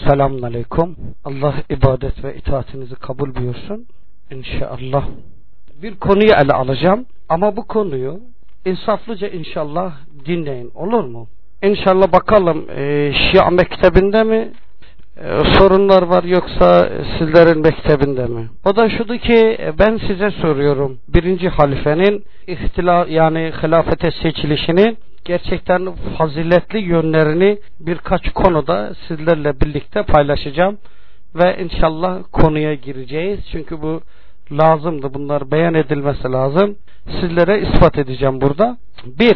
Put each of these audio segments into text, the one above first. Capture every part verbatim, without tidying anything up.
Selamünaleyküm. Allah ibadet ve itaatinizi kabul buyursun. İnşallah. Bir konuyu ele alacağım ama bu konuyu insaflıca inşallah dinleyin, olur mu? İnşallah bakalım e, Şia mektebinde mi e, sorunlar var yoksa sizlerin mektebinde mi? O da şudur ki ben size soruyorum. Birinci halifenin ihtila yani hilafete seçilişini, gerçekten faziletli yönlerini birkaç konuda sizlerle birlikte paylaşacağım ve inşallah konuya gireceğiz. Çünkü bu lazımdı. Bunlar beyan edilmesi lazım. Sizlere ispat edeceğim burada. Bir,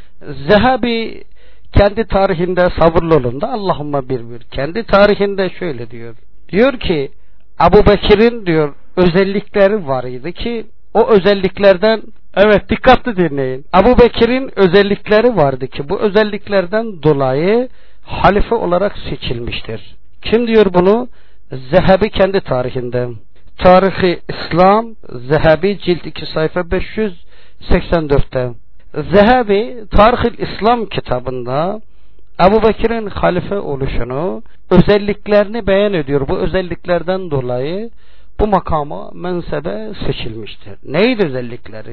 Zehebi kendi tarihinde, sabırlı olun da Allahümme bir bir. Kendi tarihinde şöyle diyor. Diyor ki Ebu Bekir'in diyor özellikleri var idi ki o özelliklerden, evet dikkatli dinleyin. Ebu Bekir'in özellikleri vardı ki bu özelliklerden dolayı halife olarak seçilmiştir. Kim diyor bunu? Zehebi kendi tarihinde. Tarihi İslam, Zehebi cilt iki sayfa beş yüz seksen dörtte. Zehebi Tarih-i İslam kitabında Ebu Bekir'in halife oluşunu, özelliklerini beyan ediyor. Bu özelliklerden dolayı bu makama, mensebe seçilmiştir. Neydi özellikleri?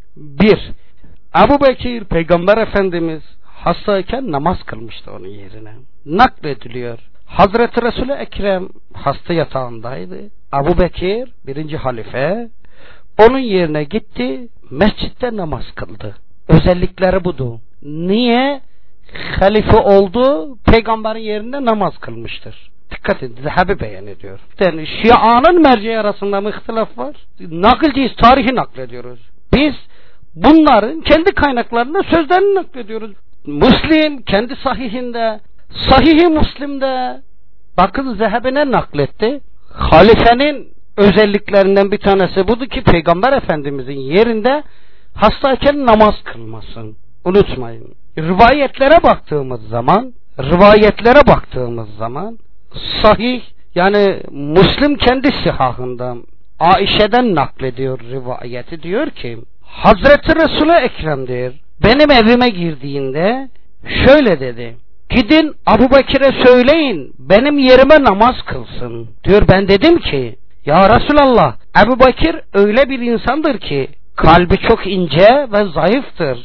Bir, Ebu Bekir Peygamber Efendimiz hastayken namaz kılmıştı onun yerine. Naklediliyor. Hazreti Resul-i Ekrem hasta yatağındaydı. Ebu Bekir birinci halife onun yerine gitti, mescitte namaz kıldı. Özellikleri budur. Niye? Halife oldu, peygamberin yerinde namaz kılmıştır. Dikkat edin, Zehebi beyan ediyor. Yani Şia'nın merceği arasında mı ihtilaf var? Nakilciyiz, tarihi naklediyoruz. Biz bunların kendi kaynaklarında sözlerini naklediyoruz. Müslim kendi sahihinde, Sahih-i Müslim'de bakın Zehebi ne nakletti? Halifenin özelliklerinden bir tanesi budur ki Peygamber Efendimizin yerinde hastayken namaz kılmasın. Unutmayın. Rivayetlere baktığımız zaman, rivayetlere baktığımız zaman sahih yani Müslim kendi sihahından Aişe'den naklediyor rivayeti, diyor ki Hazreti Resul-i Ekrem'dir. Benim evime girdiğinde şöyle dedi. Gidin Ebu Bekir'e söyleyin benim yerime namaz kılsın. Diyor ben dedim ki ya Resulallah, Ebu Bekir öyle bir insandır ki kalbi çok ince ve zayıftır.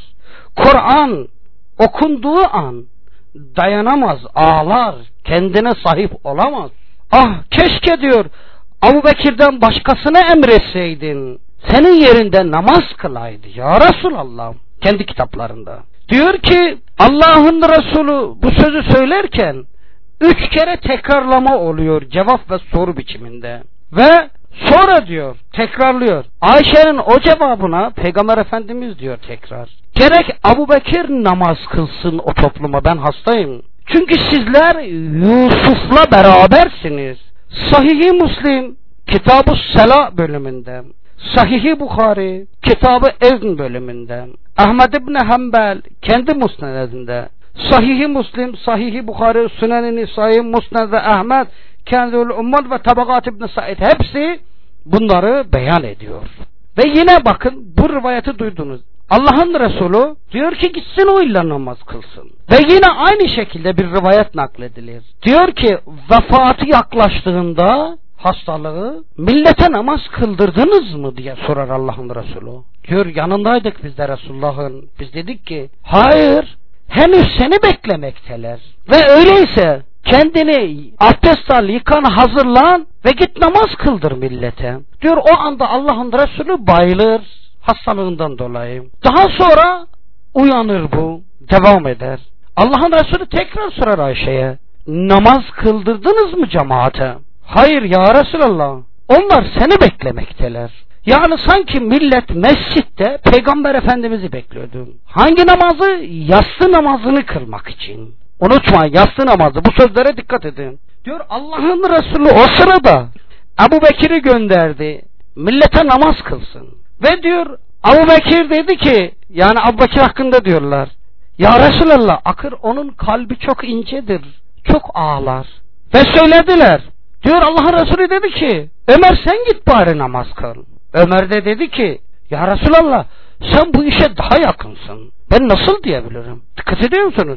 Kur'an okunduğu an dayanamaz, ağlar, kendine sahip olamaz. Ah keşke diyor Ebu Bekir'den başkasına emretseydin, senin yerinde namaz kılaydı ya Resulallah. Kendi kitaplarında. Diyor ki Allah'ın Resulü bu sözü söylerken üç kere tekrarlama oluyor cevap ve soru biçiminde. Ve sonra diyor tekrarlıyor. Ayşe'nin o cevabına Peygamber Efendimiz diyor tekrar. Gerek Ebu Bekir namaz kılsın o topluma, ben hastayım. Çünkü sizler Yusuf'la berabersiniz. Sahih-i Müslim Kitab-ı Sela bölümünde, Sahih-i Bukhari Kitab-ı Ezn bölümünde, Ahmed İbni Hanbel kendi musnedinde, Sahih-i Müslim, Sahih-i Bukhari, Sünen-i Nisai, Musned-i Ahmed, Kenzul Ummet ve Tabakat İbni Said hepsi bunları beyan ediyor. Ve yine bakın bu rivayeti duydunuz. Allah'ın Resulü diyor ki gitsin o illa namaz kılsın. Ve yine aynı şekilde bir rivayet nakledilir. Diyor ki vefatı yaklaştığında hastalığı millete namaz kıldırdınız mı diye sorar Allah'ın Resulü. Diyor yanındaydık biz de Resulullah'ın. Biz dedik ki hayır, henüz seni beklemekteler. Ve öyleyse kendini abdest al, yıkan, hazırlan ve git namaz kıldır millete. Diyor o anda Allah'ın Resulü bayılır hastalığından dolayı. Daha sonra uyanır bu, devam eder. Allah'ın Resulü tekrar sorar Ayşe'ye, namaz kıldırdınız mı cemaate? Hayır ya Resulallah, onlar seni beklemekteler. Yani sanki millet mescitte Peygamber Efendimiz'i bekliyordu. Hangi namazı? Yatsı namazını kılmak için. Unutmayın, yatsı namazı. Bu sözlere dikkat edin. Diyor Allah'ın Resulü o sırada Ebu Bekir'i gönderdi. Millete namaz kılsın. Ve diyor Ebu Bekir dedi ki, yani Ebu Bekir hakkında diyorlar. Ya Resulallah, akır onun kalbi çok incedir. Çok ağlar. Ve söylediler. Diyor Allah'ın Resulü dedi ki Ömer sen git bari namaz kıl. Ömer de dedi ki ya Resulallah sen bu işe daha yakınsın. Ben nasıl diyebilirim? Dikkat ediyor musunuz?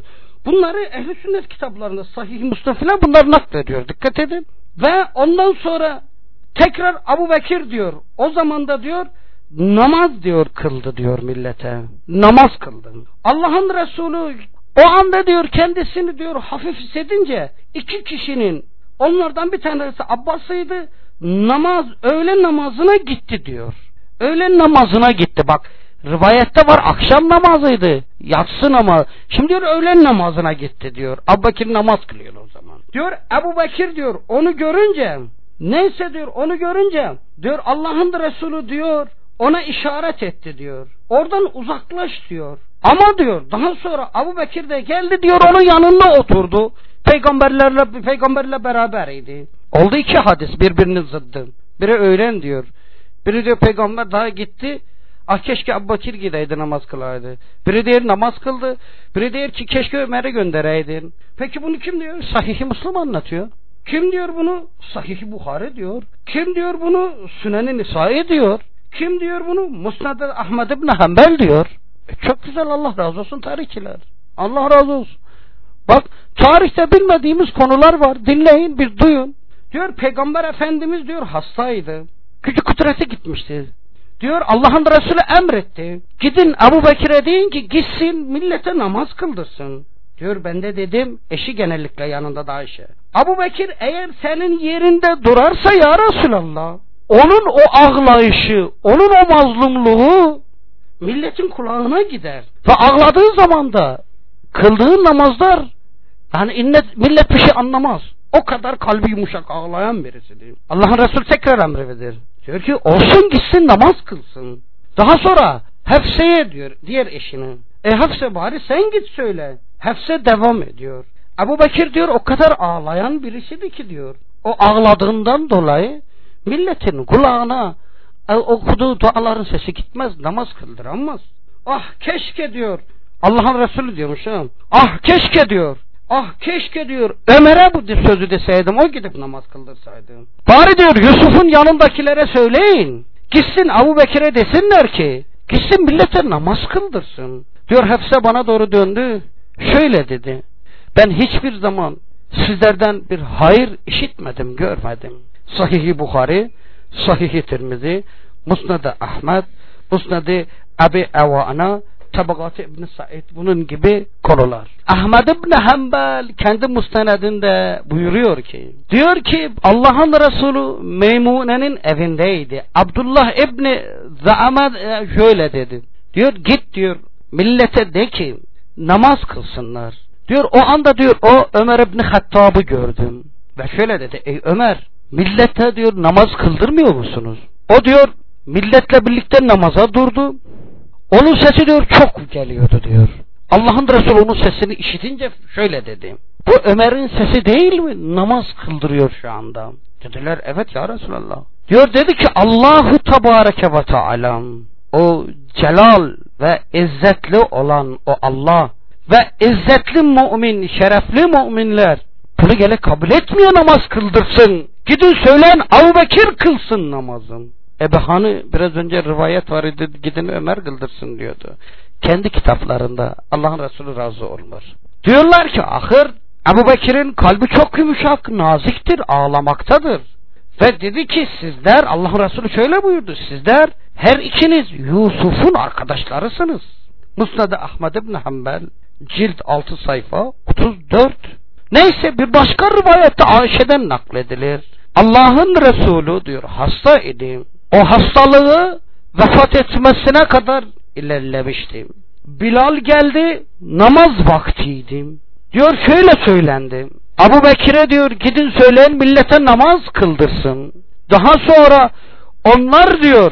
Bunları Ehl-i Sünnet kitaplarında Sahih Müslim filan bunlar naklediyor. Dikkat edin. Ve ondan sonra tekrar Ebu Bekir diyor. O zaman da diyor namaz diyor kıldı diyor millete. Namaz kıldı. Allah'ın Resulü o anda diyor kendisini diyor hafif hissedince iki kişinin, onlardan bir tanesi Abbas'ıydı, namaz öğle namazına gitti diyor. Öğle namazına gitti. Bak rivayette var akşam namazıydı. Yatsı namazı. Şimdi diyor öğlen namazına gitti diyor. Ebu Bekir namaz kılıyor o zaman. Diyor Ebu Bekir diyor onu görünce, neyse diyor onu görünce diyor Allah'ın Resulü diyor ona işaret etti diyor. Oradan uzaklaş diyor. Ama diyor daha sonra Ebu Bekir de geldi diyor onun yanında oturdu. Peygamberlerle peygamberle beraberiydi. Oldu iki hadis birbirinin zıddı. Biri öğlen diyor. Biri diyor peygamber daha gitti. Ah keşke Ebu Bekir gideydi namaz kılaydı. Biri diyor namaz kıldı. Biri diyor ki keşke Ömer'i göndereydin. Peki bunu kim diyor? Sahih-i Müslim anlatıyor. Kim diyor bunu? Sahih-i Buhari diyor. Kim diyor bunu? Sünen-i Nisai diyor. Kim diyor bunu? Musnad-ı Ahmed ibn Hanbel diyor. E çok güzel, Allah razı olsun tarihçiler. Allah razı olsun. Bak tarihte bilmediğimiz konular var. Dinleyin, bir duyun. Diyor Peygamber Efendimiz diyor hastaydı. Gücü kudreti gitmişti. Diyor Allah'ın Resulü emretti. Gidin Ebu Bekir'e deyin ki gitsin millete namaz kıldırsın. Diyor ben de dedim, eşi genellikle yanında da Ayşe. Ebu Bekir eğer senin yerinde durarsa ya Resulallah, onun o ağlayışı, onun o mazlumluğu milletin kulağına gider. Ve ağladığı zaman da kıldığı namazlar, yani innet, millet bir şey anlamaz. O kadar kalbi yumuşak ağlayan birisidir. Allah'ın Resulü tekrar emreder. Diyor ki olsun gitsin namaz kılsın. Daha sonra Hefse'ye diyor diğer eşine. E Hefse bari sen git söyle. Hefse devam ediyor. Ebu Bekir diyor o kadar ağlayan birisiydi ki diyor. O ağladığından dolayı milletin kulağına okuduğu duaların sesi gitmez, namaz kıldıramaz. Ah keşke diyor, Allah'ın Resulü diyormuş ha. Ah keşke diyor, ah keşke diyor Ömer'e bu sözü deseydim, o gidip namaz kıldırsaydı. Bari diyor Yusuf'un yanındakilere söyleyin, gitsin Ebu Bekir'e desinler ki gitsin millete namaz kıldırsın. Diyor Hefse bana doğru döndü, şöyle dedi, ben hiçbir zaman sizlerden bir hayır işitmedim, görmedim. Sahih-i Buhari, Sahih-i Tirmizi, Musnad-ı Ahmed, Musnad-ı Ebi Evana, Tabakat-ı İbn-i Said, bunun gibi konular. Ahmed ibn Hanbel kendi musnedinde buyuruyor ki, diyor ki Allah'ın Resulü Meymune'nin evindeydi. Abdullah İbni Za'amed şöyle dedi. Diyor git diyor millete de ki namaz kılsınlar. Diyor o anda diyor o Ömer İbni Hattab'ı gördüm. Ve şöyle dedi, ey Ömer, millete diyor namaz kıldırmıyor musunuz? O diyor milletle birlikte namaza durdu. Onun sesi diyor çok geliyordu diyor. Allah'ın Resulü onun sesini işitince şöyle dedi, bu Ömer'in sesi değil mi? Namaz kıldırıyor şu anda. Dediler evet ya Resulallah. Diyor dedi ki Allahu Tebareke ve Teala, o celal ve izzetli olan o Allah ve izzetli mümin, şerefli müminler bunu gele kabul etmiyor namaz kıldırsın. Gidin söyleyin Ebu Bekir kılsın namazın. Ebehanı biraz önce rivayet var idi, gidin Ömer kıldırsın diyordu. Kendi kitaplarında Allah'ın Resulü razı olmuş. Diyorlar ki ahır Ebu Bekir'in kalbi çok yumuşak, naziktir, ağlamaktadır. Ve dedi ki sizler, Allah'ın Resulü şöyle buyurdu, sizler her ikiniz Yusuf'un arkadaşlarısınız. Musnad-ı Ahmed ibn Hanbel cilt altı sayfa otuz dört. Neyse bir başka rivayette Ayşe'den nakledilir. Allah'ın Resulü diyor hasta idi. O hastalığı vefat etmesine kadar ilerlemişti. Bilal geldi, namaz vaktiydi. Diyor şöyle söylendi. Ebu Bekir'e diyor gidin söyleyin millete namaz kıldırsın. Daha sonra onlar diyor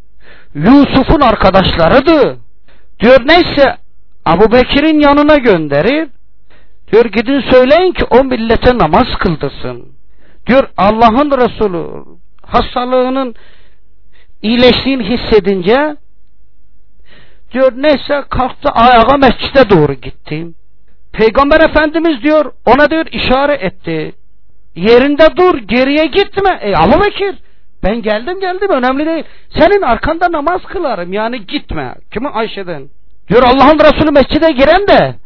Yusuf'un arkadaşlarıydı. Diyor neyse Ebu Bekir'in yanına gönderir. Diyor gidin söyleyin ki o millete namaz kıldırsın. Diyor Allah'ın Resulü hastalığının iyileştiğini hissedince diyor neyse kalktı ayağa mescide doğru gitti. Peygamber Efendimiz diyor ona diyor işaret etti. Yerinde dur, geriye gitme. Ey Ebu Bekir, ben geldim geldim önemli değil. Senin arkanda namaz kılarım yani gitme. Kimi? Ayşe'den. Diyor Allah'ın Resulü mescide giren de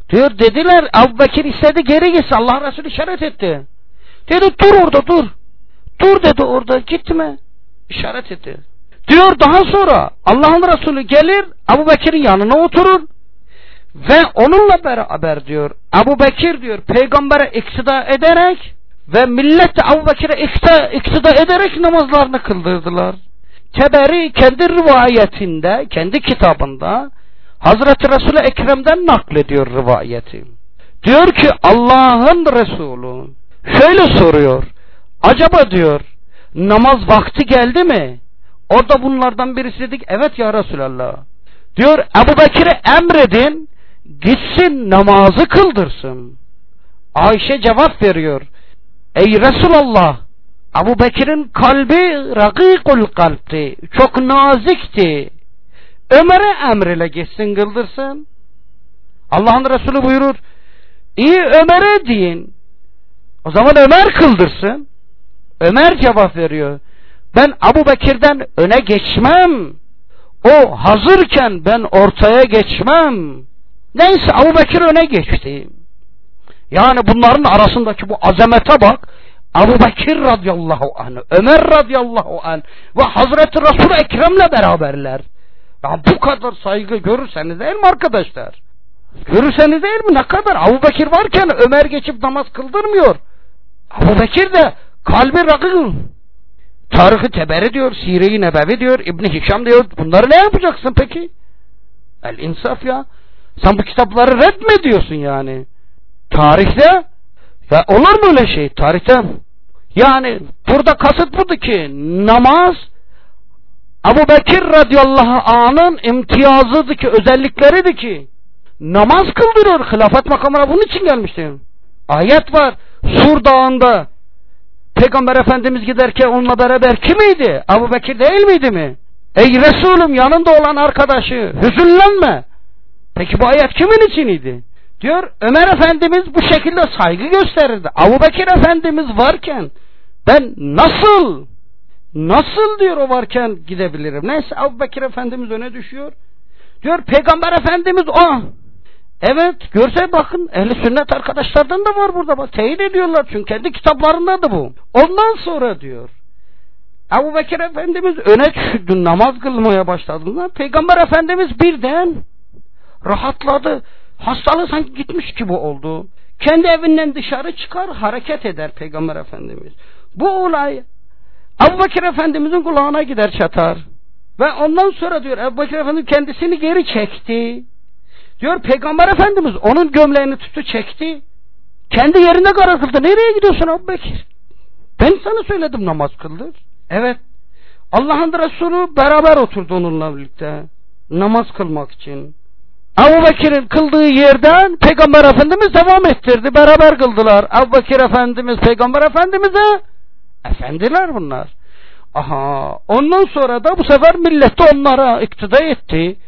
Diyor dediler Ebu Bekir istedi geri gitsin. Allah Resulü işaret etti. Dedi dur orada dur. Dur dedi orada gitme. İşaret etti. Diyor daha sonra Allah'ın Resulü gelir Ebu Bekir'in yanına oturur. Ve onunla beraber diyor Ebu Bekir diyor peygambere iktida ederek ve millet de Ebu Bekir'e iktida, iktida ederek namazlarını kıldırdılar. Teberi kendi rivayetinde, kendi kitabında Hazreti Resul-i Ekrem'den naklediyor rivayeti. Diyor ki Allah'ın Resulü şöyle soruyor. Acaba diyor namaz vakti geldi mi? Orada bunlardan birisi dedik evet ya Resulallah. Diyor Ebu Bekir'e emredin gitsin namazı kıldırsın. Ayşe cevap veriyor. Ey Resulallah, Ebu Bekir'in kalbi rakikul kalpti. Çok nazikti. Ömer'e emrile gitsin kıldırsın. Allah'ın Resulü buyurur. İyi Ömer'e deyin. O zaman Ömer kıldırsın. Ömer cevap veriyor. Ben Ebu Bekir'den öne geçmem. O hazırken ben ortaya geçmem. Neyse Ebu Bekir öne geçti. Yani bunların arasındaki bu azamete bak. Ebu Bekir radıyallahu anh, Ömer radıyallahu anh ve Hazreti Resul-i Ekrem'le beraberler. Ya bu kadar saygı görürseniz değil mi arkadaşlar? Görürseniz değil mi? Ne kadar? Ebu Bekir varken Ömer geçip namaz kıldırmıyor. Ebu Bekir de kalbi rakı. Tarih-i Teberi diyor, Sire-i Nebevi diyor, İbn-i Hişam diyor. Bunları ne yapacaksın peki? El insaf ya. Sen bu kitapları red mi ediyorsun yani? Tarihte ya olur mu öyle şey? Tarihte yani burada kasıt budur ki namaz Ebu Bekir radıyallahu anh'ın imtiyazıdır ki, özellikleridir ki namaz kıldırıyor. Hilafet makamına bunun için gelmiştir. Ayet var. Sur Dağı'nda Peygamber Efendimiz giderken onunla beraber kimiydi? Ebu Bekir değil miydi mi? Ey Resulüm yanında olan arkadaşı hüzünlenme. Peki bu ayet kimin içiniydi? Diyor Ömer Efendimiz bu şekilde saygı gösterirdi. Ebu Bekir Efendimiz varken ben nasıl nasıl diyor o varken gidebilirim? Neyse Ebu Bekir Efendimiz öne düşüyor. Diyor Peygamber Efendimiz o. Evet görse bakın ehli sünnet arkadaşlardan da var burada bak teyit ediyorlar çünkü kendi kitaplarında da bu. Ondan sonra diyor Ebu Bekir Efendimiz öne düştü namaz kılmaya başladığında Peygamber Efendimiz birden rahatladı. Hastalığı sanki gitmiş gibi oldu. Kendi evinden dışarı çıkar hareket eder Peygamber Efendimiz. Bu olay Ebu Bekir Efendimizin kulağına gider çatar. Ve ondan sonra diyor Ebu Bekir Efendimiz kendisini geri çekti. Diyor Peygamber Efendimiz onun gömleğini tuttu çekti. Kendi yerine karar kıldı. Nereye gidiyorsun Ebu Bekir? Ben sana söyledim namaz kıldır. Evet. Allah'ın Resulü beraber oturdu onunla birlikte. Namaz kılmak için. Ebu Bekir'in kıldığı yerden Peygamber Efendimiz devam ettirdi. Beraber kıldılar. Ebu Bekir Efendimiz Peygamber Efendimiz'e efendiler bunlar. Aha. Ondan sonra da bu sefer millet de onlara iktida etti.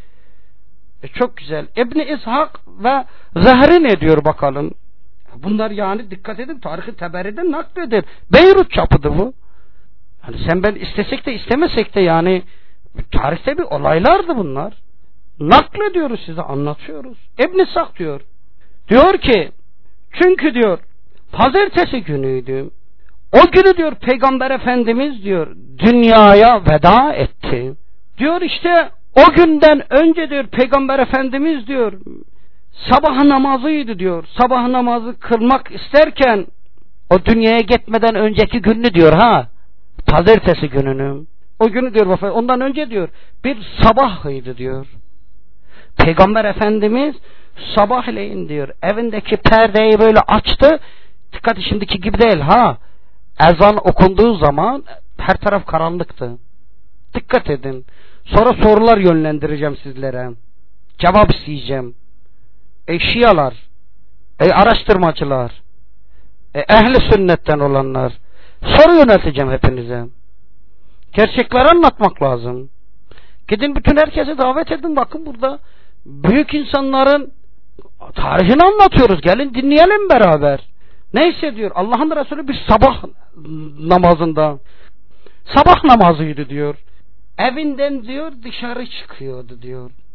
E çok güzel. İbn-i İshak ve Zahri ne diyor bakalım. Bunlar yani dikkat edin Tarih-i Teberi'den nakledir. Beyrut çapıdır bu. Hani sen ben istesek de istemesek de yani tarihte bir olaylardı bunlar. Naklediyoruz size anlatıyoruz. İbn-i İshak diyor. Diyor ki çünkü diyor pazartesi günüydü. O günü diyor Peygamber Efendimiz diyor dünyaya veda etti. Diyor işte o günden önce diyor Peygamber Efendimiz diyor sabah namazıydı diyor. Sabah namazı kılmak isterken o dünyaya gitmeden önceki günü diyor ha. Pazartesi gününü. O günü diyor ondan önce diyor bir sabahıydı diyor. Peygamber Efendimiz sabahleyin diyor evindeki perdeyi böyle açtı. Dikkat şimdiki gibi değil ha. Ezan okunduğu zaman her taraf karanlıktı. Dikkat edin. Sonra sorular yönlendireceğim sizlere. Cevap isteyeceğim. Ey Şialar, ey araştırmacılar, ey ehli sünnetten olanlar, soru yönelteceğim hepinize. Gerçekleri anlatmak lazım. Gidin bütün herkese davet edin. Bakın burada büyük insanların tarihini anlatıyoruz. Gelin dinleyelim beraber. Neyse diyor Allah'ın Resulü bir sabah namazında sabah namazıydı diyor. Evinden diyor dışarı çıkıyordu diyor.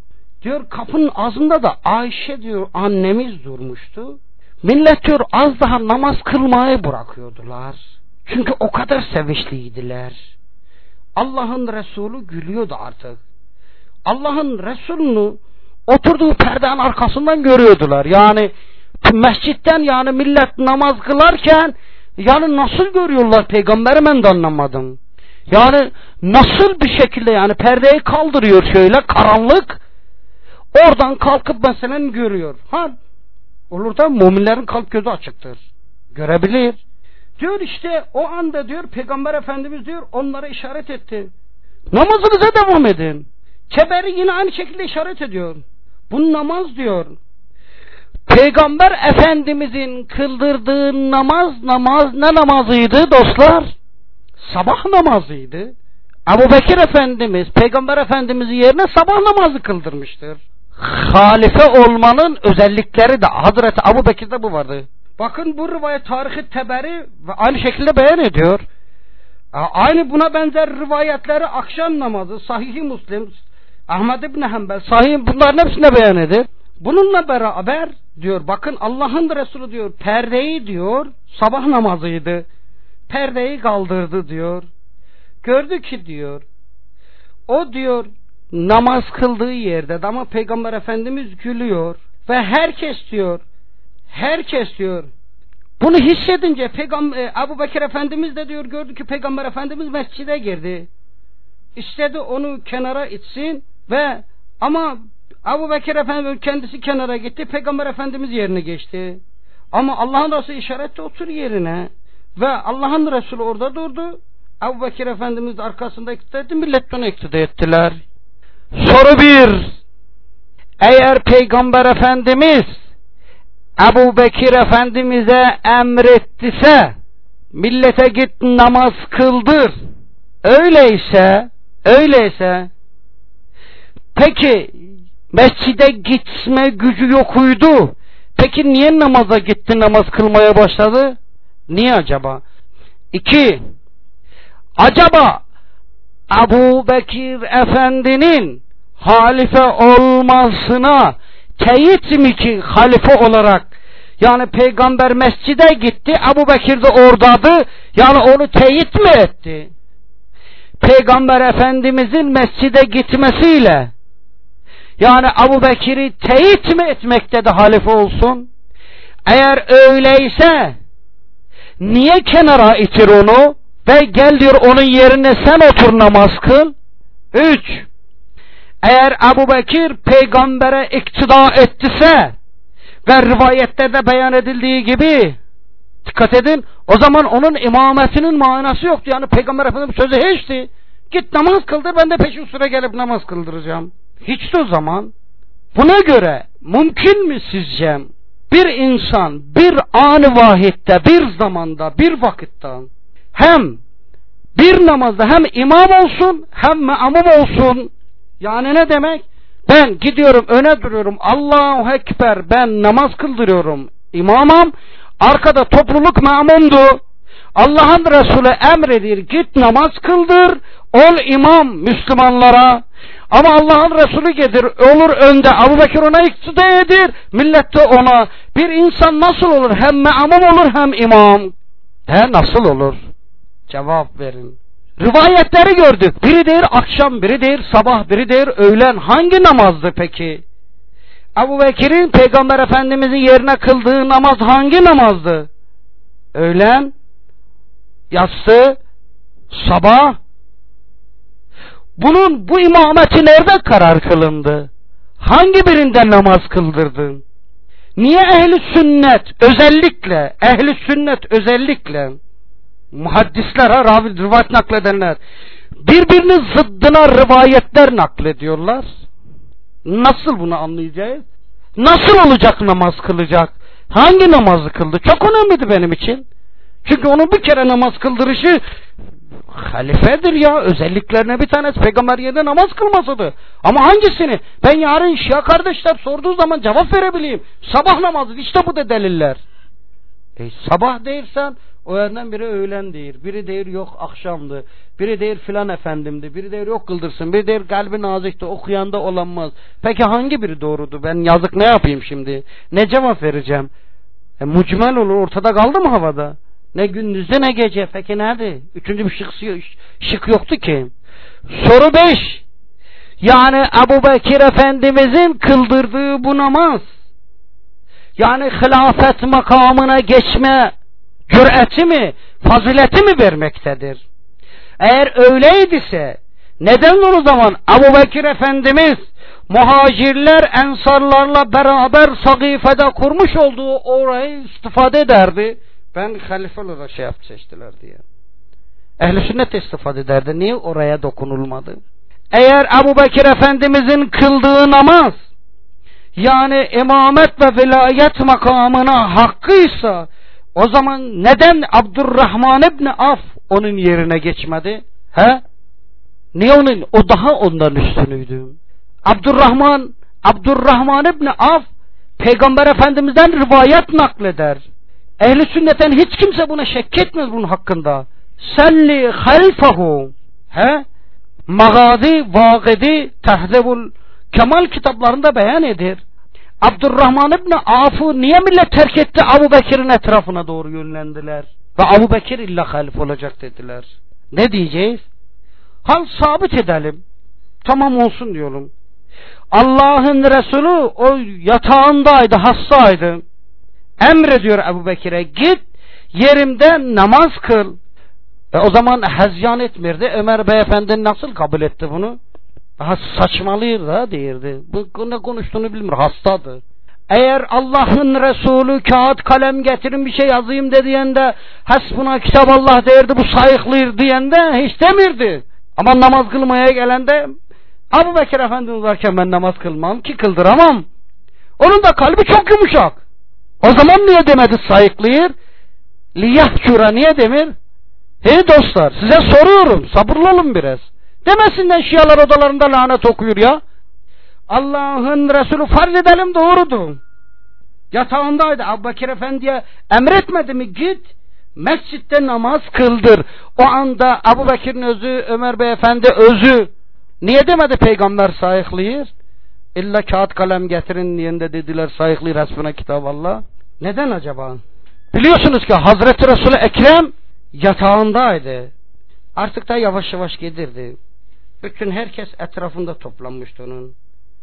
Diyor kapının ağzında da Ayşe diyor annemiz durmuştu. Millet diyor az daha namaz kılmayı bırakıyordular. Çünkü o kadar sevinçliydiler. Allah'ın Resulü gülüyordu artık. Allah'ın Resulünü oturduğu perdenin arkasından görüyordular. Yani mescitten yani millet namaz kılarken yani nasıl görüyorlar peygamberi ben de anlamadım. Yani nasıl bir şekilde yani perdeyi kaldırıyor şöyle karanlık. Oradan kalkıp mesela görüyor. Ha olur da müminlerin kalp gözü açıktır. Görebilir. Diyor işte o anda diyor Peygamber Efendimiz diyor onlara işaret etti. Namazınıza devam edin. Keberi yine aynı şekilde işaret ediyor. Bu namaz diyor. Peygamber Efendimizin kıldırdığı namaz namaz ne namazıydı dostlar? Sabah namazıydı. Ebu Bekir Efendimiz Peygamber Efendimizin yerine sabah namazı kıldırmıştır. Halife olmanın özellikleri de Hazreti Ebu Bekir'de bu vardı. Bakın bu rivayet Tarih-i Teberi ve aynı şekilde beyan ediyor. Aynı buna benzer rivayetleri akşam namazı, Sahih-i Müslim, Ahmed İbni Hanbel, Sahih bunların hepsine beyan ediyor. Bununla beraber diyor bakın Allah'ın Resulü diyor perdeyi diyor sabah namazıydı. Perdeyi kaldırdı diyor. Gördü ki diyor o diyor namaz kıldığı yerde ama Peygamber Efendimiz gülüyor ve herkes diyor herkes diyor bunu hissedince Peygamber Ebu Bekir Efendimiz de diyor gördü ki Peygamber Efendimiz mescide girdi. İstedi onu kenara itsin ve ama Ebu Bekir Efendimiz kendisi kenara gitti. Peygamber Efendimiz yerine geçti. Ama Allah'ın Resulü işaretle otur yerine ve Allah'ın Resulü orada durdu. Ebu Bekir Efendimiz de arkasında iktida etti. Millet onu iktida ettiler. Soru bir. Eğer Peygamber Efendimiz Ebu Bekir Efendimiz'e emrettiyse millete git namaz kıldır. Öyleyse öyleyse peki mescide gitme gücü yokuydu. Peki niye namaza gitti, namaz kılmaya başladı? Niye acaba? İki, acaba Ebu Bekir Efendi'nin halife olmasına teyit mi ki halife olarak? Yani peygamber mescide gitti, Ebu Bekir de oradadı. Yani onu teyit mi etti? Peygamber Efendimizin mescide gitmesiyle yani Ebu Bekir'i teyit mi etmekte de halife olsun? Eğer öyleyse niye kenara itir onu ve gel diyor onun yerine sen otur namaz kıl? Üç, eğer Ebu Bekir peygambere iktida ettiyse ve rivayette de beyan edildiği gibi dikkat edin o zaman onun imametinin manası yoktu. Yani Peygamber Efendimiz sözü hiçti. Git namaz kıldır ben de peşin sıra gelip namaz kıldıracağım. Hiç de o zaman. Buna göre mümkün mü sizce bir insan bir an-ı vahitte bir zamanda bir vakitte hem bir namazda hem imam olsun hem me'mum olsun? Yani ne demek? Ben gidiyorum öne duruyorum Allahu Ekber ben namaz kıldırıyorum imamım arkada topluluk me'mumdu. Allah'ın Resulü emredir git namaz kıldır ol imam Müslümanlara. Ama Allah'ın Resulü gelir olur önde Ebu Bekir ona iktida edir millet de ona. Bir insan nasıl olur hem me'mum olur hem imam? He nasıl olur? Cevap verin. Rivayetleri gördük. Biri der akşam, biri der sabah, biri der öğlen. Hangi namazdı peki? Ebu Bekir'in Peygamber Efendimizin yerine kıldığı namaz hangi namazdı? Öğlen, yatsı, sabah. Bunun bu imameti nerede karar kılındı? Hangi birinden namaz kıldırdın? Niye ehli sünnet özellikle, ehli sünnet özellikle muhaddisler, ha, ravi, rivayet nakledenler birbirinin zıddına rivayetler naklediyorlar. Nasıl bunu anlayacağız? Nasıl olacak namaz kılacak? Hangi namazı kıldı? Çok önemliydi benim için. Çünkü onun bir kere namaz kıldırışı halifedir ya. Özelliklerine bir tanesi peygamber yerine namaz kılmasıdır. Ama hangisini? Ben yarın Şia kardeşler sorduğu zaman cevap verebileyim. Sabah namazı. İşte bu da deliller. E, sabah değilsen O yerden biri öğlen deyir, biri deyir yok akşamdı, biri deyir filan efendimdi, biri deyir yok kıldırsın, biri deyir kalbi nazikti, okuyanda olanmaz. Peki hangi biri doğrudu? Ben yazık ne yapayım şimdi? Ne cevap vereceğim? E, mucmel olur, ortada kaldı mı havada? Ne gündüzde ne gece. Peki nerede? Üçüncü bir şık, şık yoktu ki. Soru beş. Yani Ebu Bekir Efendimizin kıldırdığı bu namaz, yani hilafet makamına geçme cüreti mi, fazileti mi vermektedir? Eğer öyleyse neden o zaman Ebu Bekir Efendimiz muhacirler ensarlarla beraber Sakife'de kurmuş olduğu orayı istifade ederdi? Ben halife olarak şey yap seçtiler diye. Ehl-i sünnet istifade ederdi. Niye oraya dokunulmadı? Eğer Ebu Bekir Efendimizin kıldığı namaz, yani imamet ve vilayet makamına hakkıysa, o zaman neden Abdurrahman İbni Af onun yerine geçmedi? He? Niye onun? O daha ondan üstünüydü. Abdurrahman, Abdurrahman İbni Af Peygamber Efendimiz'den rivayet nakleder. Ehl-i sünnetten hiç kimse buna şek etmez bunun hakkında. Selli halfahu. He? Magazi, Vagidi, Tehzebul Kemal kitaplarında beyan edir. Abdurrahman İbni Af'ı niye millet terk etti? Ebu Bekir'in etrafına doğru yönlendiler. Ve Ebu Bekir illa halif olacak dediler. Ne diyeceğiz? Hal sabit edelim. Tamam olsun diyorum. Allah'ın Resulü o yatağındaydı, hastaydı. Emrediyor Ebu Bekir'e, git yerimde namaz kıl. E o zaman hezyan etmirdi. Ömer Beyefendi nasıl kabul etti bunu? Daha saçmalıyor da değildi. Bu ne konuştuğunu bilmiyor. Hastadır. Eğer Allah'ın Resulü kağıt kalem getirin bir şey yazayım dediğinde hasbuna kitap Allah derdi, bu sayıklıyor diyende hiç demirdi. Ama namaz kılmaya gelende Ebu Bekir Efendimiz varken ben namaz kılmam ki kıldıramam. Onun da kalbi çok yumuşak. O zaman niye demedi sayıklıyor? Liyahcura niye demir? Hey dostlar, size soruyorum, sabırlı olun biraz. Demesinden Şialar odalarında lanet okuyor ya. Allah'ın Resulü farz edelim doğrudur. Yatağındaydı. Ebu Bekir Efendi'ye emretmedi mi? Git mescitte namaz kıldır. O anda Ebu Bekir'in özü, Ömer Beyefendi özü. Niye demedi Peygamber sayıklıyor? İlla kağıt kalem getirin diyende dediler sayıklıyor hasbuna kitap Allah. Neden acaba? Biliyorsunuz ki Hazreti Resul-i Ekrem yatağındaydı. Artık da yavaş yavaş gelirdi. Bütün herkes etrafında toplanmıştı onun.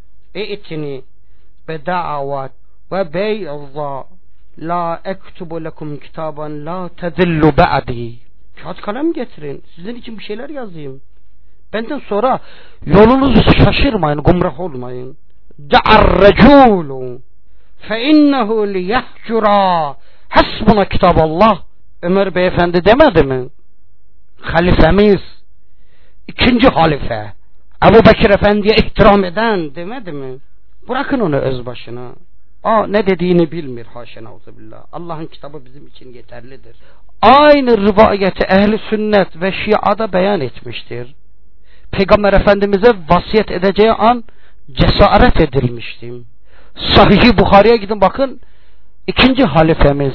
İ'tini beda'avat ve beyazza la ektubu lekum kitaban la tezillu ba'di. Kağıt kalem getirin. Sizin için bir şeyler yazayım. Benden sonra yolunuzu şaşırmayın, gumrah olmayın. Da'ar reculu fe innehu liyahcura hasbuna kitaballah. Ömer Beyefendi demedi mi? Halifemiz, ikinci halife, Ebu Bekir Efendi'ye ihtiram eden demedi mi? Bırakın onu öz başına. Aa, ne dediğini bilmiyor. Haşa nauzubillah. Allah'ın kitabı bizim için yeterlidir. Aynı rivayeti Ehl-i Sünnet ve Şia'da beyan etmiştir. Peygamber Efendimiz'e vasiyet edeceği an cesaret edilmişti. Sahih-i Bukhari'ye gidin bakın. İkinci halifemiz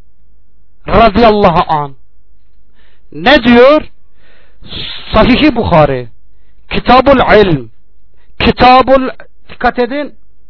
radıyallahu an ne diyor? Sahih-i Bukhari Kitabul İlm, Kitabul, dikkat edin,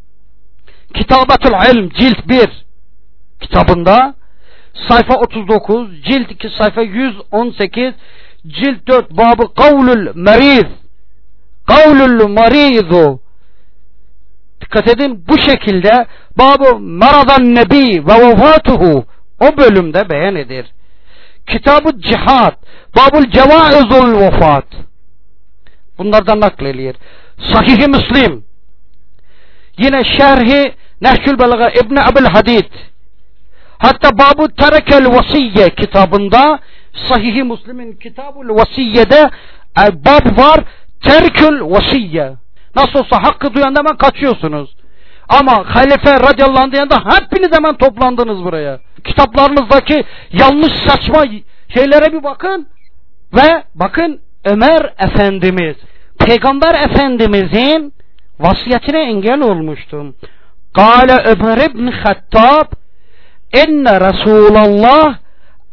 Kitabetul İlm cilt bir kitabında sayfa otuz dokuz, cilt iki sayfa yüz on sekiz, cilt dört babı kavlul meriz, kavlul merizu, dikkat edin, bu şekilde babı meradan nebi ve vefatuhu o bölümde beyan edir. Kitab-ı Cihad, Babul Cevaizul Vefat, bunlardan nakledilir. Sahih-i Müslim, yine Şerhi Nehcül Belga İbn Ebu'l Hadid, hatta Babu Terekel Vasiyye kitabında, Sahih-i Müslim'in Kitabul Vasiyye'de bab var, Terkül Vasiyye. Nasıl olsa hakkı duyan hemen kaçıyorsunuz. Ama halife radıyallahu anh diyende hepiniz hemen toplandınız buraya. Kitaplarınızdaki yanlış saçma şeylere bir bakın. Ve bakın Ömer Efendimiz, Peygamber Efendimizin vasiyetine engel olmuştum. Kâle Ömer ibn Hattab inne Resulallah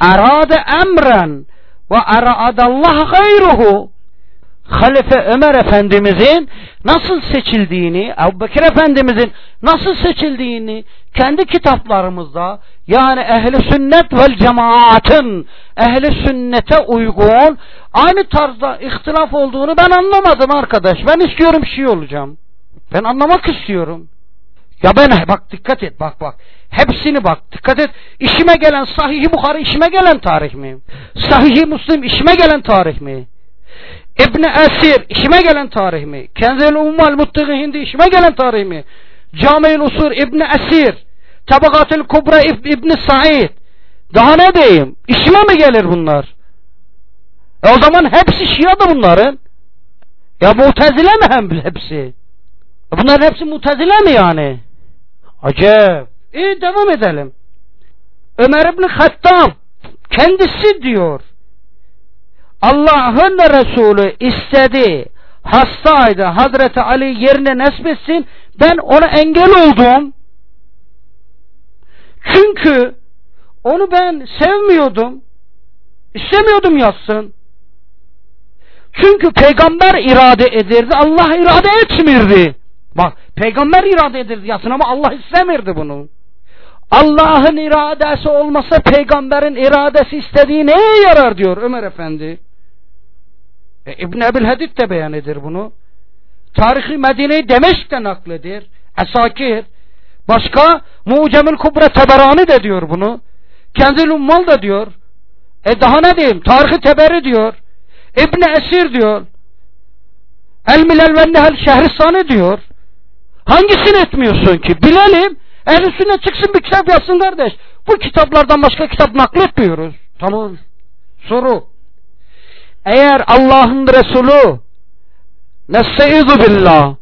arade emren ve aradallah gayruhu. Halife Ömer Efendimizin nasıl seçildiğini, Ebubekir Efendimizin nasıl seçildiğini kendi kitaplarımızda, yani ehli sünnet vel cemaatın ehli sünnete uygun aynı tarzda ihtilaf olduğunu ben anlamadım arkadaş. Ben istiyorum Şii olacağım. Ben anlamak istiyorum. Ya ben bak dikkat et bak bak. Hepsini bak dikkat et. İşime gelen Sahih-i Bukhari işime gelen tarih mi? Sahih-i Müslim işime gelen tarih mi? İbn Esir işime gelen tarih mi? Kenzul Ummal Muttaqi Hindi işime gelen tarih mi? Cami-ül Usul İbn Esir, Tabakatul Kubra İbn Said. Daha ne diyeyim? İşime mi gelir bunlar? E o zaman hepsi Şia'da bunların. Ya Mu'tezile mi hem hepsi? Bunların hepsi Mu'tezile mi yani? Acayip. İyi devam edelim. Ömer İbn Hattab kendisi diyor. Allah'ın Resulü istedi, hastaydı, Hazreti Ali yerine nesbetsin, ben ona engel oldum. Çünkü onu ben sevmiyordum, istemiyordum yatsın. Çünkü peygamber irade edirdi, Allah irade etmirdi. Bak, peygamber irade edirdi yatsın ama Allah istemirdi bunu. Allah'ın iradesi olmasa peygamberin iradesi istediği neye yarar diyor Ömer Efendi. E, İbn Ebil Hadid de beyan edir bunu. Tarih-i Medine'yi Demeşk'te nakledir. Esakir. Başka Mucemül Kubra Teberani de diyor bunu. Kenzul Ummal da diyor. E daha ne diyeyim? Tarih-i Teberi diyor. İbn Esir diyor. El Milal ve Nehel Şehristani diyor. Hangisini etmiyorsun ki? Bilelim. Ehl-i Sünnet çıksın bir kitap yazsın kardeş. Bu kitaplardan başka kitap nakletmiyoruz. Tamam. Soru. Eğer Allah'ın Resulü nestaizu billah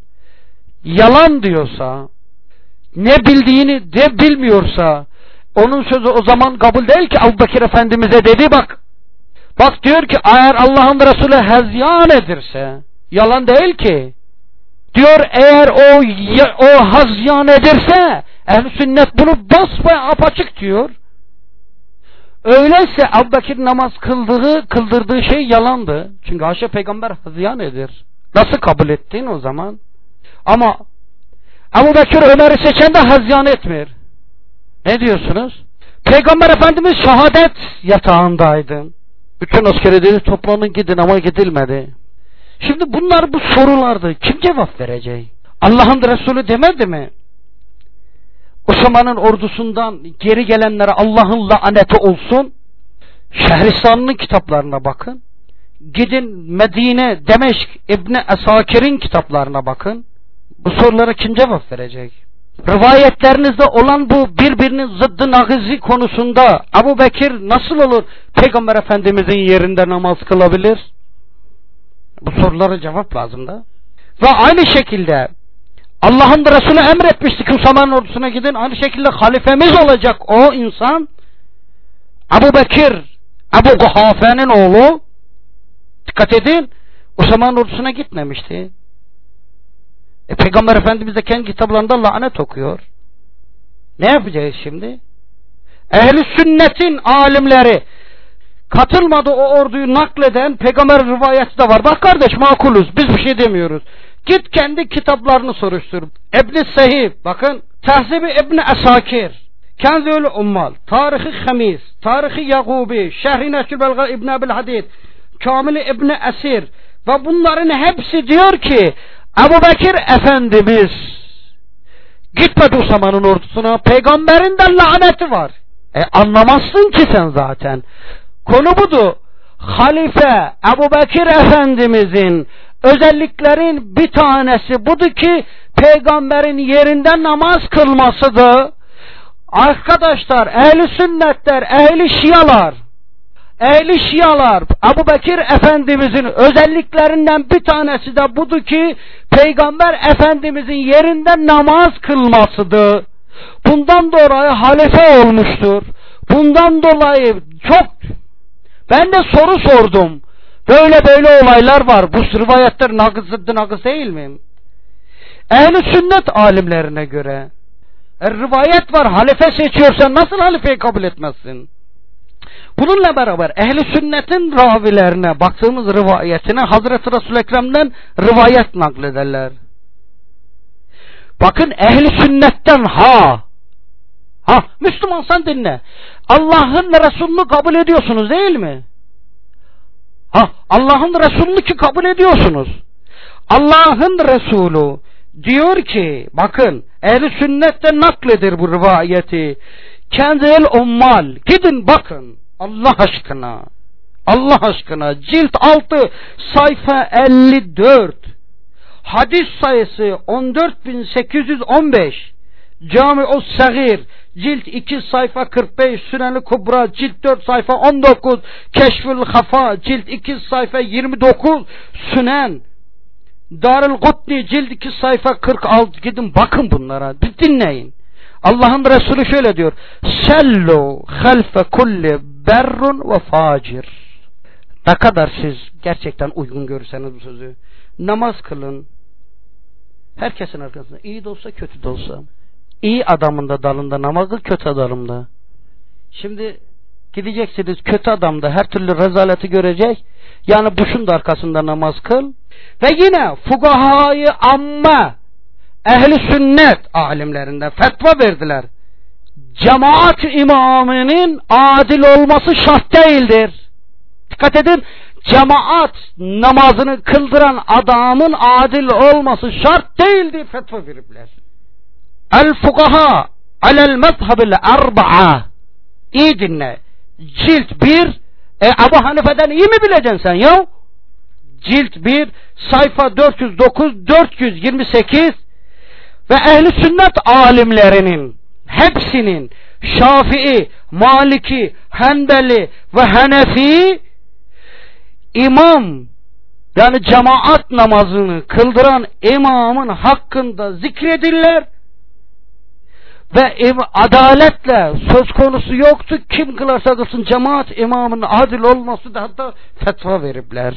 yalan diyorsa, ne bildiğini de bilmiyorsa, onun sözü o zaman kabul değil ki. Ebubekir Efendimiz'e dedi bak. Bak diyor ki eğer Allah'ın Resulü hezyan edirse, yalan değil ki. Diyor eğer o o hazyan edirse ehl-i sünnet bunu basbaya apaçık diyor. Öyleyse Ebubekir namaz kıldığı, kıldırdığı şey yalandı. Çünkü haşa peygamber hazyan edir. Nasıl kabul ettin o zaman? Ama Ebubekir Ömer'i seçen de hazyan etmiyor. Ne diyorsunuz? Peygamber Efendimiz şehadet yatağındaydı. Bütün askeri dedi toplanın gidin ama gidilmedi. Şimdi bunlar bu sorulardı. Kim cevap verecek? Allah'ın Resulü demedi mi? Osman'ın ordusundan geri gelenlere Allah'ın laneti olsun. Şehristan'ın kitaplarına bakın. Gidin Medine, Demeşk, İbni Esakir'in kitaplarına bakın. Bu sorulara kim cevap verecek? Rivayetlerinizde olan bu birbirinin zıddı nagizi konusunda Ebubekir nasıl olur Peygamber Efendimizin yerinde namaz kılabilir? Bu sorulara cevap lazım da. Ve aynı şekilde Allah'ın Resulü emretmişti ki Usamen'in ordusuna gidin. Aynı şekilde halifemiz olacak o insan Ebubekir, Ebu Kuhafe'nin oğlu. Dikkat edin, Usamen'in ordusuna gitmemişti. E, Peygamber Efendimiz de kendi kitaplarında lanet okuyor. Ne yapacağız şimdi? Ehl-i sünnetin alimleri katılmadı o orduyu nakleden peygamber rivayeti de var. Bak kardeş makuluz, biz bir şey demiyoruz. Git kendi kitaplarını soruştur. İbn-i Sehih, bakın Tehzib-i İbn-i Esakir, Kenzul Ummal, Tarih-i Hamis, Tarih-i Yagubi, Şerh-i Neşr Belga İbn Ebil Hadid, Kamil-i İbn-i Esir ve bunların hepsi diyor ki Ebubekir Efendimiz gitmedi Usame'nin ordusuna, peygamberin de laneti var. E anlamazsın ki sen zaten. Konu budur. Halife Ebubekir Efendimizin özelliklerin bir tanesi budur ki peygamberin yerinde namaz kılmasıdır. Arkadaşlar, ehli sünnetler, ehli şialar, ehli şialar Ebubekir Efendimizin özelliklerinden bir tanesi de budur ki peygamber Efendimizin yerinde namaz kılmasıdır. Bundan dolayı halife olmuştur. Bundan dolayı çok, ben de soru sordum. Böyle böyle olaylar var. Bu rivayetler nagızdı nagız değil mi? Ehl-i sünnet alimlerine göre e, rivayet var. Halife seçiyorsan nasıl halifeyi kabul etmezsin? Bununla beraber ehli sünnetin ravilerine baktığımız rivayetine Hazreti Resul-i Ekrem'den rivayet naklederler. Bakın ehli sünnetten ha ha Müslüman sen dinle. Allah'ın ve Resulünü kabul ediyorsunuz değil mi? Ha Allah'ın Resulünü ki kabul ediyorsunuz. Allah'ın Resulü diyor ki bakın ehli sünnetten nakledir bu rivayeti. Kendil ummal gidin bakın Allah aşkına Allah aşkına cilt altı sayfa elli dört hadis sayısı on dört bin sekiz yüz on beş Cami-ü Sagir cilt iki sayfa kırk beş Sünen-i Kubra cilt dört sayfa on dokuz Keşfül Hafa cilt iki sayfa yirmi dokuz Sünen Darül Kutni cilt iki sayfa kırk altı gidin bakın bunlara dinleyin. Allah'ın Resulü şöyle diyor. Sellu halfe kulli berrun ve facir. Ne kadar siz gerçekten uygun görürseniz bu sözü. Namaz kılın. Herkesin arkasında. İyi de olsa kötü de olsa. İyi adamın da dalında namazı, kötü adamda. Şimdi gideceksiniz kötü adamda her türlü rezaleti görecek. Yani Bush'un da arkasında namaz kıl. Ve yine fukahayı amma ehli sünnet alimlerinde fetva verdiler. Cemaat imamının adil olması şart değildir. Dikkat edin. Cemaat namazını kıldıran adamın adil olması şart değildir. Fetva verirler. El fukaha alel mezhebil arba'a. İyi dinle. Cilt bir. E, Ebu Hanife'den iyi mi bileceksin sen ya? Cilt bir sayfa dört yüz dokuz dört yüz yirmi sekiz ve ehli sünnet alimlerinin hepsinin Şafii, Maliki, Hanbeli ve Hanefi imam yani cemaat namazını kıldıran imamın hakkında zikredirler ve adaletle söz konusu yoktu. Kim kılarsa kılsın cemaat imamının adil olması da hatta fetva verirler.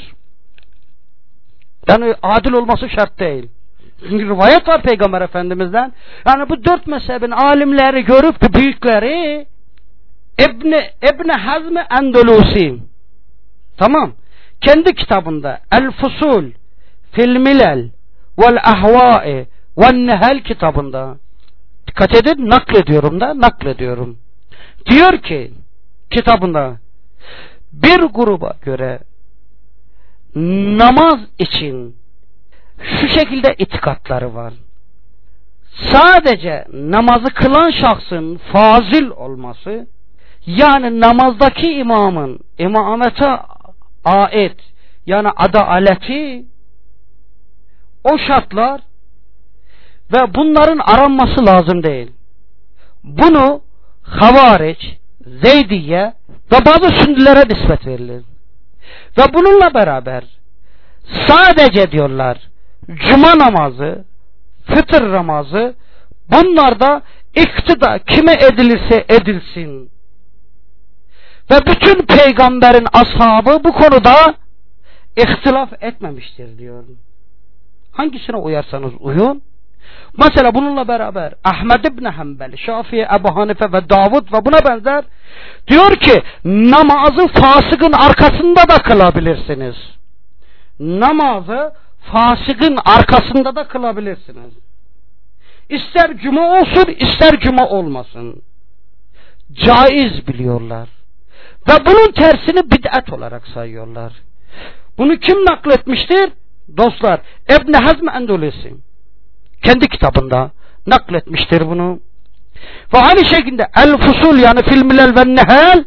Yani adil olması şart değil. Çünkü rivayet var Peygamber Efendimiz'den. Yani bu dört mezhebin alimleri görüp de büyükleri İbni, İbni Hazm Endelusi tamam kendi kitabında El Fusul Fil Milal Vel Ahvai Vel Nehel kitabında dikkat edin naklediyorum da naklediyorum diyor ki kitabında bir gruba göre namaz için şu şekilde itikatları var. Sadece namazı kılan şahsın fazil olması yani namazdaki imamın imamete ait yani adaleti o şartlar ve bunların aranması lazım değil. Bunu Havariç, Zeydiye ve bazı Sünnilere nispet verilir. Ve bununla beraber sadece diyorlar cuma namazı, fıtır namazı bunlarda iktida kime edilirse edilsin. Ve bütün peygamberin ashabı bu konuda ihtilaf etmemiştir diyor. Hangisine uyarsanız uyun. Mesela bununla beraber Ahmed İbni Hanbel, Şafii, Ebu Hanife ve Davud ve buna benzer diyor ki namazı fasıkın arkasında da kılabilirsiniz. Namazı fasıkın arkasında da kılabilirsiniz. İster cuma olsun ister cuma olmasın. Caiz biliyorlar. Ve bunun tersini bid'at olarak sayıyorlar. Bunu kim nakletmiştir? Dostlar İbn Hazm Endelusi kendi kitabında nakletmiştir bunu. Ve aynı şekilde El Fusul yani Fil Milal ve Nehel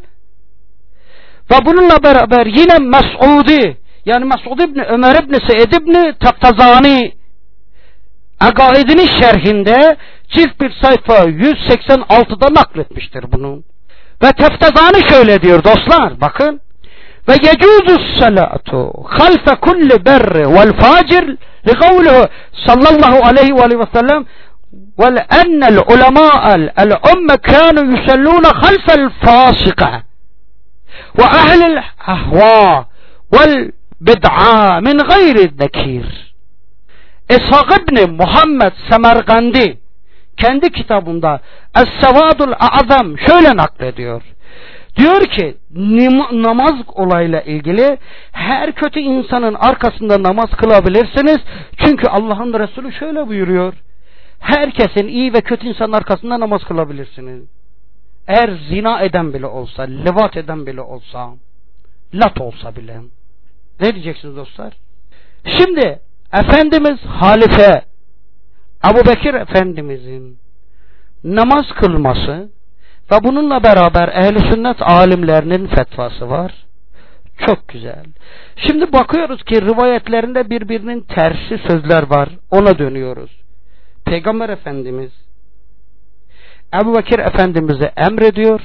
ve bununla beraber yine Mes'udi yani Mes'ud İbni Ömer İbni Seyyid İbni Taftazani Akaidinin şerhinde cilt bir sayfa yüz seksen altıda nakletmiştir bunu. Ve Taftazani şöyle diyor dostlar bakın. Ve yecuzu salatu halfe kulli berri vel facir li kavluhu sallallahu aleyhi ve sellem vel ennel ulemâ'el el umme kânü yusallûne halfel fâsika ve ehlil ahvâ vel bid'a min gayri zekir. İshak İbni Muhammed Semerkandi kendi kitabında Es-Sevadul Azam şöyle naklediyor. Diyor ki namaz olayla ilgili her kötü insanın arkasında namaz kılabilirsiniz. Çünkü Allah'ın Resulü şöyle buyuruyor. Herkesin iyi ve kötü insanın arkasında namaz kılabilirsiniz. Eğer zina eden bile olsa, levat eden bile olsa, lat olsa bile. Ne diyeceksiniz dostlar? Şimdi Efendimiz halife Ebubekir Efendimizin namaz kılması ve bununla beraber ehl-i sünnet alimlerinin fetvası var. Çok güzel. Şimdi bakıyoruz ki rivayetlerinde birbirinin tersi sözler var. Ona dönüyoruz. Peygamber Efendimiz Ebubekir Efendimiz'e emrediyor.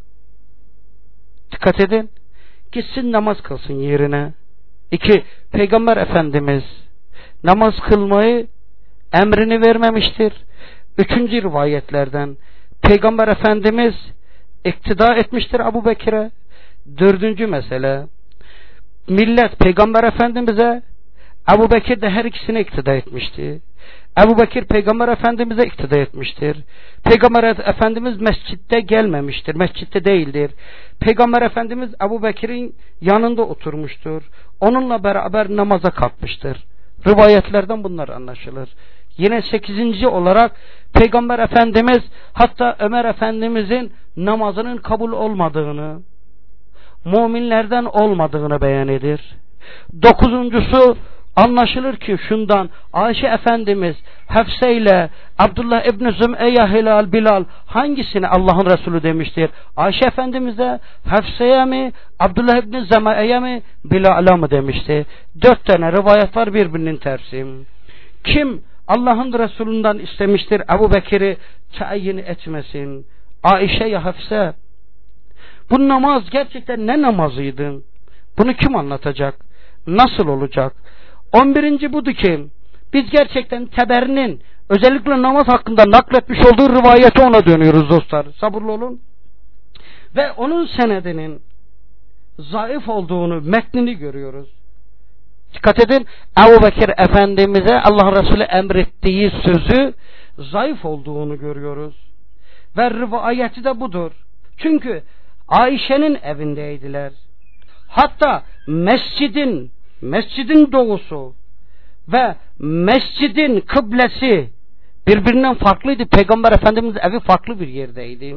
Dikkat edin. Gitsin namaz kılsın yerine. İki, Peygamber Efendimiz namaz kılmayı emrini vermemiştir. Üçüncü rivayetlerden Peygamber Efendimiz iktida etmiştir Ebubekir'e. Dördüncü mesele, millet Peygamber Efendimiz'e, Ebubekir de her ikisine iktida etmişti. Ebubekir Peygamber Efendimiz'e iktida etmiştir. Peygamber Efendimiz mescitte gelmemiştir. Mescitte değildir. Peygamber Efendimiz Ebubekir'in yanında oturmuştur. Onunla beraber namaza kalkmıştır. Rivayetlerden bunlar anlaşılır. Yine sekizinci olarak Peygamber Efendimiz hatta Ömer Efendimizin namazının kabul olmadığını, müminlerden olmadığını beyan edir. Dokuzuncusu anlaşılır ki şundan, Ayşe Efendimiz Hafse ile Abdullah İbni Zümeyye, Hilal, Bilal hangisini Allah'ın Resulü demiştir? Ayşe Efendimiz'e, Hafse'ye mi, Abdullah İbni Zümeyye mi, Bilal'a mı demişti? Dört tane rivayet var birbirinin tersi. Kim Allah'ın Resulü'nden istemiştir Ebubekir'i tayin etmesin? Ayşe ya Hafse? Bu namaz gerçekten ne namazıydı? Bunu kim anlatacak? Nasıl olacak? On birinci budur ki biz gerçekten Teber'in özellikle namaz hakkında nakletmiş olduğu rivayete ona dönüyoruz dostlar. Sabırlı olun. Ve onun senedinin zayıf olduğunu, metnini görüyoruz. Dikkat edin, Ebubekir Efendimiz'e Allah Resulü emrettiği sözü zayıf olduğunu görüyoruz. Ve rivayeti de budur. Çünkü Ayşe'nin evindeydiler. Hatta mescidin mescidin doğusu ve mescidin kıblesi birbirinden farklıydı. Peygamber Efendimiz evi farklı bir yerdeydi.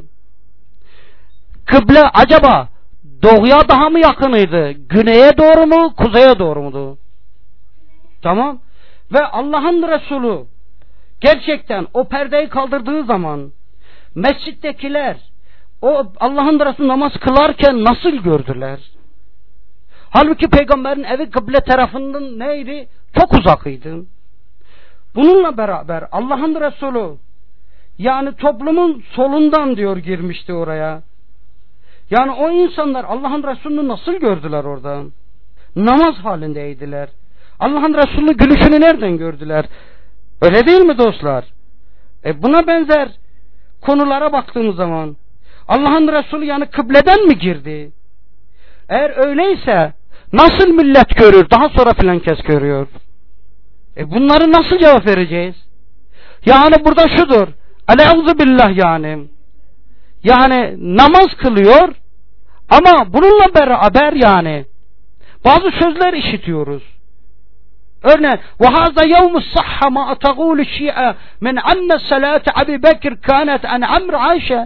Kıble acaba doğuya daha mı yakınıydı? Güneye doğru mu? Kuzeye doğru muydu? Tamam. Ve Allah'ın Resulü gerçekten o perdeyi kaldırdığı zaman mescittekiler o Allah'ın Resulü namaz kılarken nasıl gördüler? Halbuki Peygamberin evi kıble tarafından neydi? Çok uzakıydı. Bununla beraber Allah'ın Resulü yani toplumun solundan diyor girmişti oraya. Yani o insanlar Allah'ın Resulü'nü nasıl gördüler orada? Namaz halindeydiler. Allah'ın Resulü gülüşünü nereden gördüler? Öyle değil mi dostlar? E buna benzer konulara baktığımız zaman Allah'ın Resulü yani kıbleden mi girdi? Eğer öyleyse nasıl millet görür? Daha sonra filan kes görüyor. E bunları nasıl cevap vereceğiz? Yani burada şudur. Eleuzu billah yani. Yani namaz kılıyor ama bununla beraber yani bazı sözler işitiyoruz. Örneğin وَهَذَا يَوْمُ الصَّحَّ مَا أَتَغُولُ الشِّيَةِ مِنْ عَنَّ السَّلَاةِ عَبِي بَكِرْ كَانَتْ عَنْ عَمْرِ عَيْشَةِ.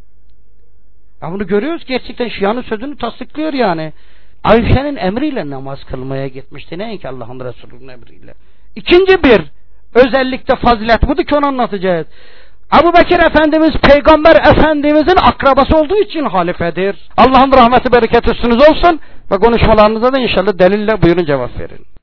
Ya bunu görüyoruz, gerçekten Şia'nın sözünü tasdiklıyor yani. Ayşe'nin emriyle namaz kılmaya gitmişti. Ne ki Allah'ın Resulü'nün emriyle. İkinci bir özellikle fazilet budur ki onu anlatacağız. Ebubekir Efendimiz Peygamber Efendimizin akrabası olduğu için halifedir. Allah'ın rahmeti bereketi üstünüz olsun ve konuşmalarınıza da inşallah delille buyurun cevap verin.